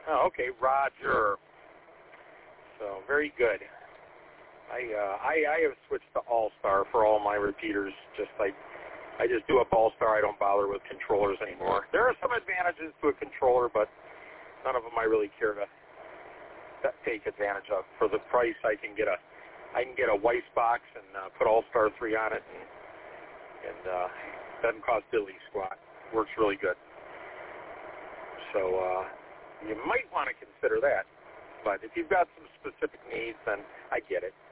Oh, okay, Roger. So very good. I have switched to All-Star for all my repeaters. I just do up All-Star. I don't bother with controllers anymore. There are some advantages to a controller, but none of them I really care to take advantage of. For the price, I can get a Weiss box and put All-Star 3 on it, and doesn't cost diddly squat. Works really good. So you might want to consider that. But if you've got some specific needs, then I get it.